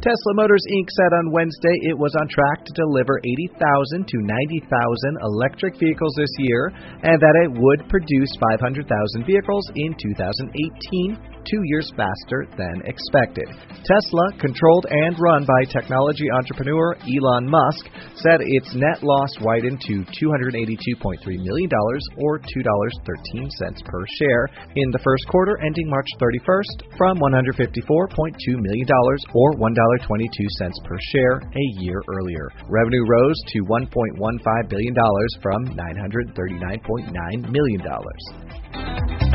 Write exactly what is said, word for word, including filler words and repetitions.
Tesla Motors, Incorporated said on Wednesday it was on track to deliver eighty thousand to ninety thousand electric vehicles this year, and that it would produce five hundred thousand vehicles in two thousand eighteen, two years faster than expected. Tesla, controlled and run by technology entrepreneur Elon Musk, said its net loss widened to two hundred eighty-two point three million dollars, or two dollars and thirteen cents per share, in the first quarter ending March thirty-first, from one hundred fifty-four point two million dollars, or one dollar and twenty-two cents per share, a year earlier. Revenue rose to one point one five billion dollars from nine hundred thirty-nine point nine million dollars.